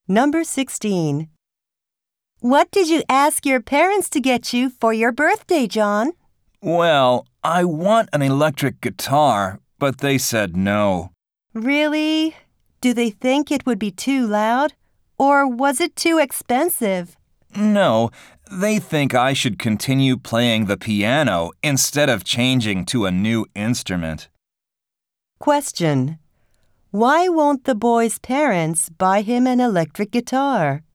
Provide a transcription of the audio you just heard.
Number 16. What did you ask your parents to get you for your birthday, John? Well, I want an electric guitar, but they said no. Really? Do they think it would be too loud? Or was it too expensive? No, they think I should continue playing the piano instead of changing to a new instrument. Question. Why won't the boy's parents buy him an electric guitar?